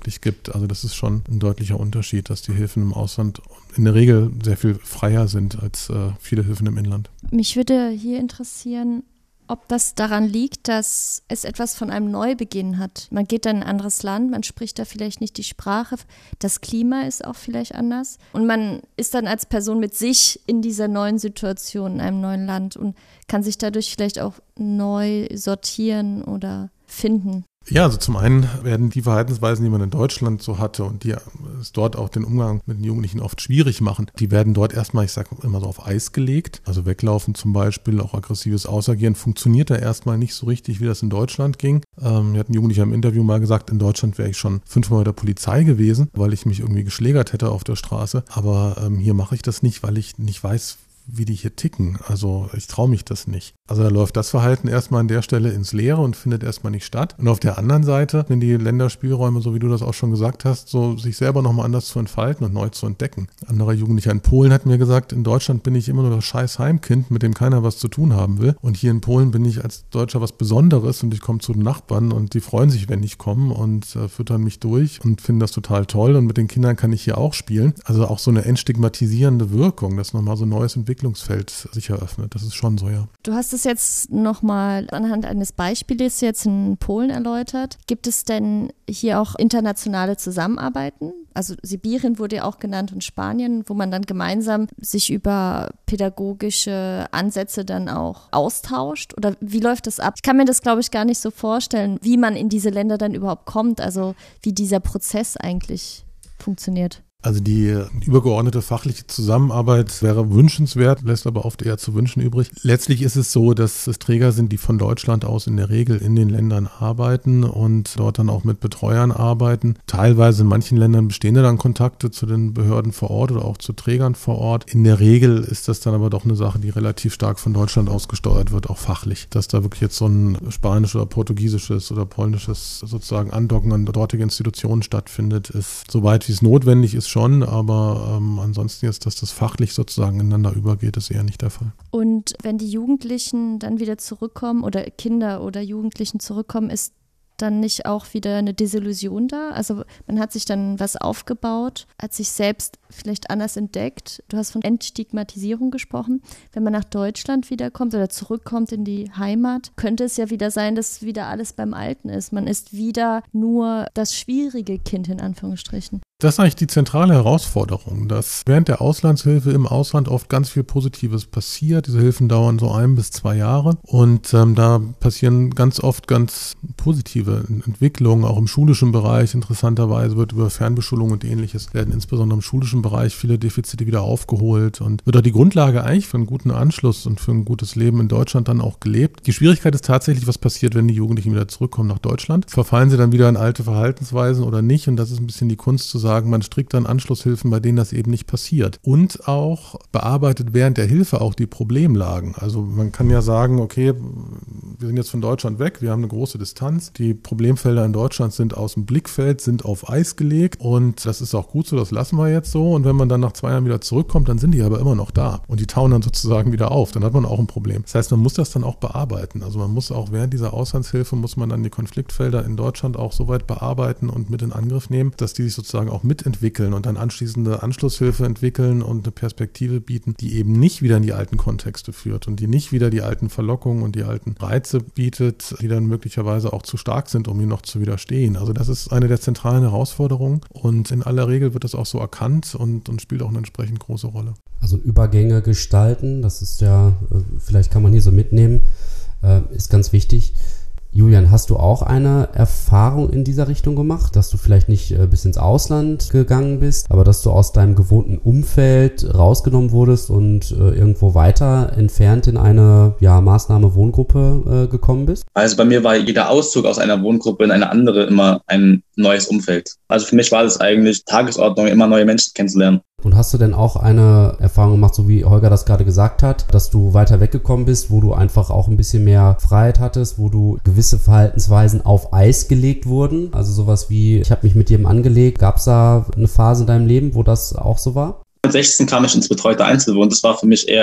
wirklich gibt. Also das ist schon ein deutlicher Unterschied, dass die Hilfen im Ausland in der Regel sehr viel freier sind als viele Hilfen im Inland. Mich würde hier interessieren, ob das daran liegt, dass es etwas von einem Neubeginn hat. Man geht dann in ein anderes Land, man spricht da vielleicht nicht die Sprache, das Klima ist auch vielleicht anders und man ist dann als Person mit sich in dieser neuen Situation, in einem neuen Land und kann sich dadurch vielleicht auch neu sortieren oder finden. Ja, also zum einen werden die Verhaltensweisen, die man in Deutschland so hatte und die es dort auch den Umgang mit den Jugendlichen oft schwierig machen, die werden dort erstmal, ich sage immer so, auf Eis gelegt. Also Weglaufen zum Beispiel, auch aggressives Ausagieren funktioniert da erstmal nicht so richtig, wie das in Deutschland ging. Mir hat ein Jugendlicher im Interview mal gesagt, in Deutschland wäre ich schon 5-mal bei der Polizei gewesen, weil ich mich irgendwie geschlägert hätte auf der Straße. Aber hier mache ich das nicht, weil ich nicht weiß, wie die hier ticken. Also ich traue mich das nicht. Also da läuft das Verhalten erstmal an der Stelle ins Leere und findet erstmal nicht statt. Und auf der anderen Seite sind die Länderspielräume, so wie du das auch schon gesagt hast, so sich selber nochmal anders zu entfalten und neu zu entdecken. Ein anderer Jugendlicher in Polen hat mir gesagt, in Deutschland bin ich immer nur das scheiß Heimkind, mit dem keiner was zu tun haben will. Und hier in Polen bin ich als Deutscher was Besonderes und ich komme zu den Nachbarn und die freuen sich, wenn ich komme und füttern mich durch und finden das total toll. Und mit den Kindern kann ich hier auch spielen. Also auch so eine entstigmatisierende Wirkung, dass nochmal so ein neues Entwicklungsfeld sich eröffnet. Das ist schon so, ja. Du hast es jetzt nochmal anhand eines Beispiels jetzt in Polen erläutert. Gibt es denn hier auch internationale Zusammenarbeiten? Also Sibirien wurde ja auch genannt und Spanien, wo man dann gemeinsam sich über pädagogische Ansätze dann auch austauscht? Oder wie läuft das ab? Ich kann mir das, glaube ich, gar nicht so vorstellen, wie man in diese Länder dann überhaupt kommt, also wie dieser Prozess eigentlich funktioniert. Also die übergeordnete fachliche Zusammenarbeit wäre wünschenswert, lässt aber oft eher zu wünschen übrig. Letztlich ist es so, dass es Träger sind, die von Deutschland aus in der Regel in den Ländern arbeiten und dort dann auch mit Betreuern arbeiten. Teilweise in manchen Ländern bestehen dann Kontakte zu den Behörden vor Ort oder auch zu Trägern vor Ort. In der Regel ist das dann aber doch eine Sache, die relativ stark von Deutschland aus gesteuert wird, auch fachlich. Dass da wirklich jetzt so ein spanisches oder portugiesisches oder polnisches sozusagen Andocken an dortige Institutionen stattfindet, ist soweit wie es notwendig ist schon, aber ansonsten jetzt, dass das fachlich sozusagen ineinander übergeht, ist eher nicht der Fall. Und wenn die Jugendlichen dann wieder zurückkommen oder Kinder oder Jugendlichen zurückkommen, ist dann nicht auch wieder eine Desillusion da? Also man hat sich dann was aufgebaut, hat sich selbst vielleicht anders entdeckt. Du hast von Entstigmatisierung gesprochen. Wenn man nach Deutschland wiederkommt oder zurückkommt in die Heimat, könnte es ja wieder sein, dass wieder alles beim Alten ist. Man ist wieder nur das schwierige Kind in Anführungsstrichen. Das ist eigentlich die zentrale Herausforderung, dass während der Auslandshilfe im Ausland oft ganz viel Positives passiert. Diese Hilfen dauern so 1 bis 2 Jahre und da passieren ganz oft ganz positive Entwicklungen, auch im schulischen Bereich. Interessanterweise wird über Fernbeschulung und Ähnliches werden insbesondere im schulischen Bereich viele Defizite wieder aufgeholt und wird auch die Grundlage eigentlich für einen guten Anschluss und für ein gutes Leben in Deutschland dann auch gelebt. Die Schwierigkeit ist tatsächlich, was passiert, wenn die Jugendlichen wieder zurückkommen nach Deutschland. Verfallen sie dann wieder in alte Verhaltensweisen oder nicht? Und das ist ein bisschen die Kunst zu sagen, man strickt dann Anschlusshilfen, bei denen das eben nicht passiert. Und auch bearbeitet während der Hilfe auch die Problemlagen. Also man kann ja sagen, okay, wir sind jetzt von Deutschland weg, wir haben eine große Distanz. Die Problemfelder in Deutschland sind aus dem Blickfeld, sind auf Eis gelegt und das ist auch gut so, das lassen wir jetzt so. Und wenn man dann nach 2 Jahren wieder zurückkommt, dann sind die aber immer noch da und die tauen dann sozusagen wieder auf. Dann hat man auch ein Problem. Das heißt, man muss das dann auch bearbeiten. Also man muss auch während dieser Auslandshilfe, muss man dann die Konfliktfelder in Deutschland auch so weit bearbeiten und mit in Angriff nehmen, dass die sich sozusagen auch mitentwickeln und dann anschließende Anschlusshilfe entwickeln und eine Perspektive bieten, die eben nicht wieder in die alten Kontexte führt und die nicht wieder die alten Verlockungen und die alten Reize bietet, die dann möglicherweise auch zu stark sind, um ihnen noch zu widerstehen. Also das ist eine der zentralen Herausforderungen und in aller Regel wird das auch so erkannt und spielt auch eine entsprechend große Rolle. Also Übergänge gestalten, das ist ja, vielleicht kann man hier so mitnehmen, ist ganz wichtig. Julian, hast du auch eine Erfahrung in dieser Richtung gemacht, dass du vielleicht nicht bis ins Ausland gegangen bist, aber dass du aus deinem gewohnten Umfeld rausgenommen wurdest und irgendwo weiter entfernt in eine Maßnahme-Wohngruppe gekommen bist? Also bei mir war jeder Auszug aus einer Wohngruppe in eine andere immer ein neues Umfeld. Also für mich war das eigentlich Tagesordnung, immer neue Menschen kennenzulernen. Und hast du denn auch eine Erfahrung gemacht, so wie Holger das gerade gesagt hat, dass du weiter weggekommen bist, wo du einfach auch ein bisschen mehr Freiheit hattest, wo du gewisse Verhaltensweisen auf Eis gelegt wurden? Also sowas wie, ich habe mich mit jemandem angelegt. Gab es da eine Phase in deinem Leben, wo das auch so war? Mit 16 kam ich ins betreute Einzelwohnen. Das war für mich eher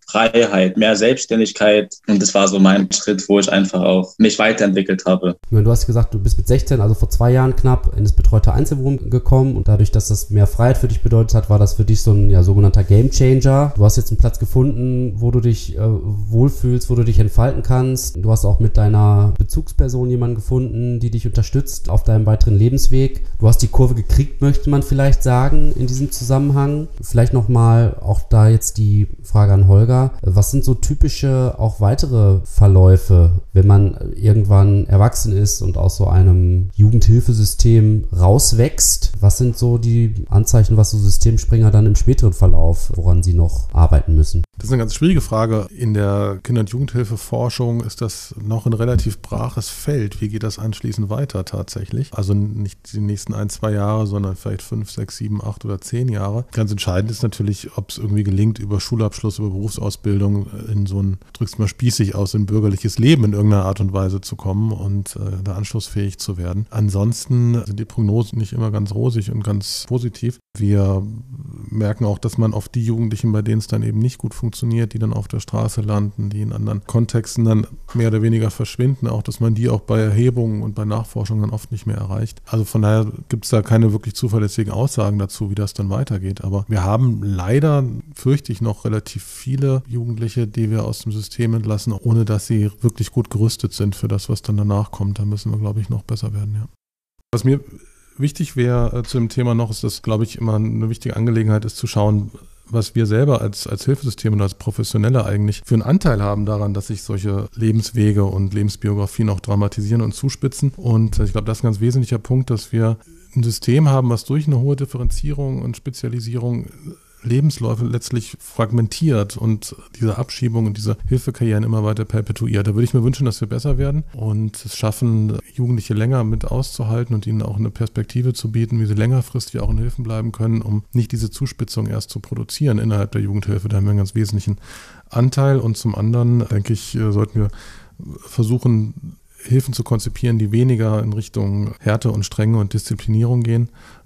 Freiheit, mehr Selbstständigkeit. Und das war so mein Schritt, wo ich einfach auch mich weiterentwickelt habe. Du hast gesagt, du bist mit 16, also vor 2 Jahren knapp, in das betreute Einzelwohnen gekommen. Und dadurch, dass das mehr Freiheit für dich bedeutet hat, war das für dich so ein sogenannter Gamechanger. Du hast jetzt einen Platz gefunden, wo du dich wohlfühlst, wo du dich entfalten kannst. Du hast auch mit deiner Bezugsperson jemanden gefunden, die dich unterstützt auf deinem weiteren Lebensweg. Du hast die Kurve gekriegt, möchte man vielleicht sagen, in diesem Zusammenhang. Vielleicht nochmal auch da jetzt die Frage an Holger. Was sind so typische auch weitere Verläufe, wenn man irgendwann erwachsen ist und aus so einem Jugendhilfesystem rauswächst? Was sind so die Anzeichen, was so Systemspringer dann im späteren Verlauf, woran sie noch arbeiten müssen? Das ist eine ganz schwierige Frage. In der Kinder- und Jugendhilfeforschung ist das noch ein relativ braches Feld. Wie geht das anschließend weiter tatsächlich? Also nicht die nächsten 1-2 Jahre, sondern vielleicht 5, 6, 7, 8 oder 10 Jahre. Ganz entscheidend ist natürlich, ob es irgendwie gelingt, über Schulabschluss, über Berufsausbildung in so ein, drück's mal spießig aus, in bürgerliches Leben in irgendeiner Art und Weise zu kommen und da anschlussfähig zu werden. Ansonsten sind die Prognosen nicht immer ganz rosig und ganz positiv. Wir merken auch, dass man auf die Jugendlichen, bei denen es dann eben nicht gut funktioniert, die dann auf der Straße landen, die in anderen Kontexten dann mehr oder weniger verschwinden, auch dass man die auch bei Erhebungen und bei Nachforschungen dann oft nicht mehr erreicht. Also von daher gibt es da keine wirklich zuverlässigen Aussagen dazu, wie das dann weitergeht. Aber wir haben leider, fürchte ich, noch relativ viele Jugendliche, die wir aus dem System entlassen, ohne dass sie wirklich gut gerüstet sind für das, was dann danach kommt. Da müssen wir, glaube ich, noch besser werden, ja. Was mir wichtig wäre zu dem Thema noch, ist, dass, glaube ich, immer eine wichtige Angelegenheit ist, zu schauen, was wir selber als Hilfesystem und als Professionelle eigentlich für einen Anteil haben daran, dass sich solche Lebenswege und Lebensbiografien auch dramatisieren und zuspitzen. Und ich glaube, das ist ein ganz wesentlicher Punkt, dass wir ein System haben, was durch eine hohe Differenzierung und Spezialisierung Lebensläufe letztlich fragmentiert und diese Abschiebung und diese Hilfekarrieren immer weiter perpetuiert. Da würde ich mir wünschen, dass wir besser werden und es schaffen, Jugendliche länger mit auszuhalten und ihnen auch eine Perspektive zu bieten, wie sie längerfristig auch in Hilfen bleiben können, um nicht diese Zuspitzung erst zu produzieren innerhalb der Jugendhilfe. Da haben wir einen ganz wesentlichen Anteil. Und zum anderen, denke ich, sollten wir versuchen, Hilfen zu konzipieren, die weniger in Richtung Härte und Strenge und Disziplinierung gehen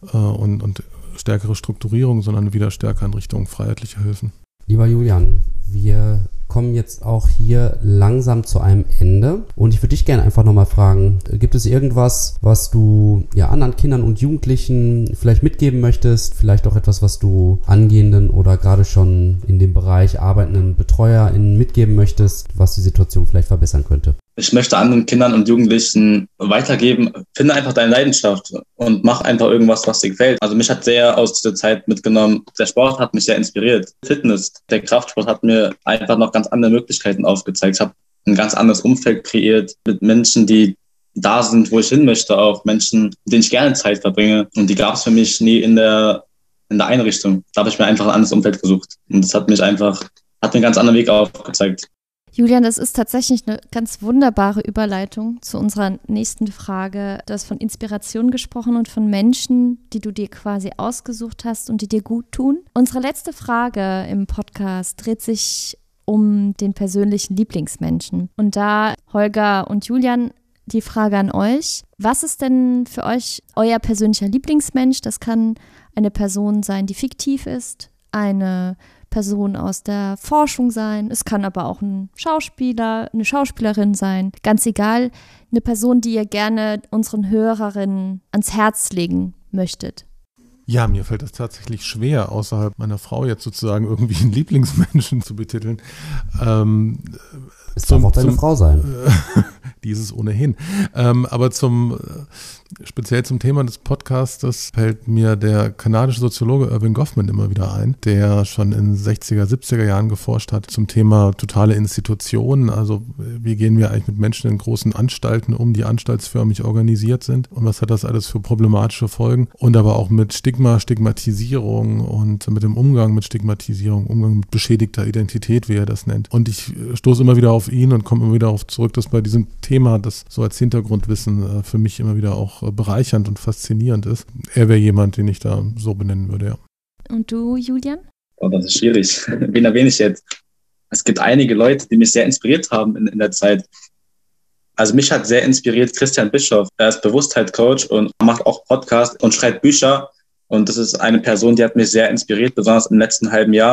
und stärkere Strukturierung, sondern wieder stärker in Richtung freiheitlicher Hilfen. Lieber Julian, wir kommen jetzt auch hier langsam zu einem Ende und ich würde dich gerne einfach nochmal fragen, gibt es irgendwas, was du anderen Kindern und Jugendlichen vielleicht mitgeben möchtest, vielleicht auch etwas, was du angehenden oder gerade schon in dem Bereich arbeitenden BetreuerInnen mitgeben möchtest, was die Situation vielleicht verbessern könnte? Ich möchte anderen Kindern und Jugendlichen weitergeben, finde einfach deine Leidenschaft und mach einfach irgendwas, was dir gefällt. Also mich hat sehr aus dieser Zeit mitgenommen, der Sport hat mich sehr inspiriert. Fitness, der Kraftsport hat mir einfach noch ganz andere Möglichkeiten aufgezeigt. Ich habe ein ganz anderes Umfeld kreiert mit Menschen, die da sind, wo ich hin möchte, auch Menschen, mit denen ich gerne Zeit verbringe. Und die gab es für mich nie in der Einrichtung. Da habe ich mir einfach ein anderes Umfeld gesucht. Und das hat mir einen ganz anderen Weg aufgezeigt. Julian, das ist tatsächlich eine ganz wunderbare Überleitung zu unserer nächsten Frage. Du hast von Inspiration gesprochen und von Menschen, die du dir quasi ausgesucht hast und die dir gut tun. Unsere letzte Frage im Podcast dreht sich um den persönlichen Lieblingsmenschen. Und da, Holger und Julian, die Frage an euch. Was ist denn für euch euer persönlicher Lieblingsmensch? Das kann eine Person sein, die fiktiv ist, eine Person aus der Forschung sein. Es kann aber auch ein Schauspieler, eine Schauspielerin sein. Ganz egal, eine Person, die ihr gerne unseren Hörerinnen ans Herz legen möchtet. Ja, mir fällt es tatsächlich schwer, außerhalb meiner Frau jetzt sozusagen irgendwie einen Lieblingsmenschen zu betiteln. Es darf auch deine Frau sein. Die ist es ohnehin. Aber speziell zum Thema des Podcastes fällt mir der kanadische Soziologe Erving Goffman immer wieder ein, der schon in 60er, 70er Jahren geforscht hat zum Thema totale Institutionen. Also wie gehen wir eigentlich mit Menschen in großen Anstalten um, die anstaltsförmig organisiert sind und was hat das alles für problematische Folgen? Und aber auch mit Stigmatisierung und mit dem Umgang mit Stigmatisierung, Umgang mit beschädigter Identität, wie er das nennt. Und ich stoße immer wieder auf ihn und komme immer wieder darauf zurück, dass bei diesem Thema, das so als Hintergrundwissen für mich immer wieder auch bereichernd und faszinierend ist. Er wäre jemand, den ich da so benennen würde, ja. Und du, Julian? Oh, das ist schwierig. Wen erwähne ich jetzt? Es gibt einige Leute, die mich sehr inspiriert haben in der Zeit. Also mich hat sehr inspiriert Christian Bischoff. Er ist Bewusstheitscoach und macht auch Podcasts und schreibt Bücher. Und das ist eine Person, die hat mich sehr inspiriert, besonders im letzten halben Jahr.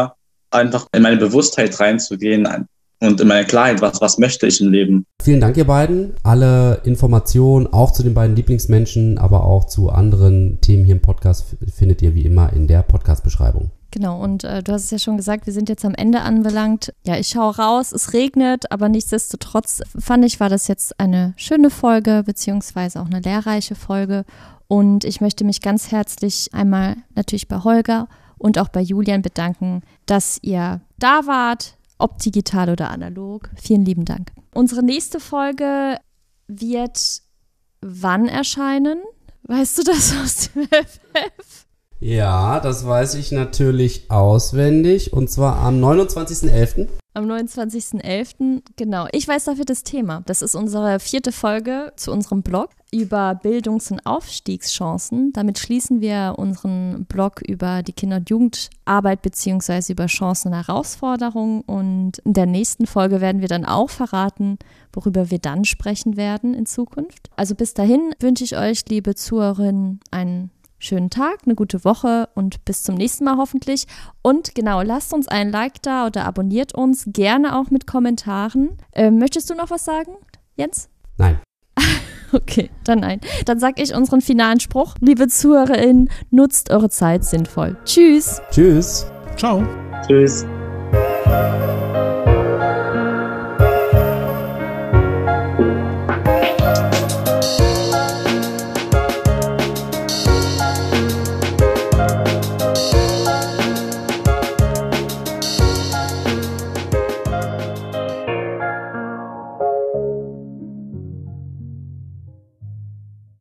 einfach in meine Bewusstheit reinzugehen und in meine Klarheit, was möchte ich im Leben. Vielen Dank, ihr beiden. Alle Informationen, auch zu den beiden Lieblingsmenschen, aber auch zu anderen Themen hier im Podcast findet ihr wie immer in der Podcast-Beschreibung. Genau, und du hast es ja schon gesagt, wir sind jetzt am Ende anbelangt. Ja, ich schaue raus, es regnet, aber nichtsdestotrotz fand ich, war das jetzt eine schöne Folge, beziehungsweise auch eine lehrreiche Folge. Und ich möchte mich ganz herzlich einmal natürlich bei Holger und auch bei Julian bedanken, dass ihr da wart, ob digital oder analog. Vielen lieben Dank. Unsere nächste Folge wird wann erscheinen? Weißt du das aus dem FF? Ja, das weiß ich natürlich auswendig, und zwar am 29.11. Am 29.11., genau. Ich weiß dafür das Thema. Das ist unsere 4. Folge zu unserem Blog über Bildungs- und Aufstiegschancen. Damit schließen wir unseren Blog über die Kinder- und Jugendarbeit bzw. über Chancen und Herausforderungen. Und in der nächsten Folge werden wir dann auch verraten, worüber wir dann sprechen werden in Zukunft. Also bis dahin wünsche ich euch, liebe Zuhörerinnen, einen schönen Tag, eine gute Woche und bis zum nächsten Mal hoffentlich. Und genau, lasst uns ein Like da oder abonniert uns, gerne auch mit Kommentaren. Möchtest du noch was sagen, Jens? Nein. Okay, dann nein. Dann sage ich unseren finalen Spruch. Liebe ZuhörerInnen, nutzt eure Zeit sinnvoll. Tschüss. Tschüss. Ciao. Tschüss.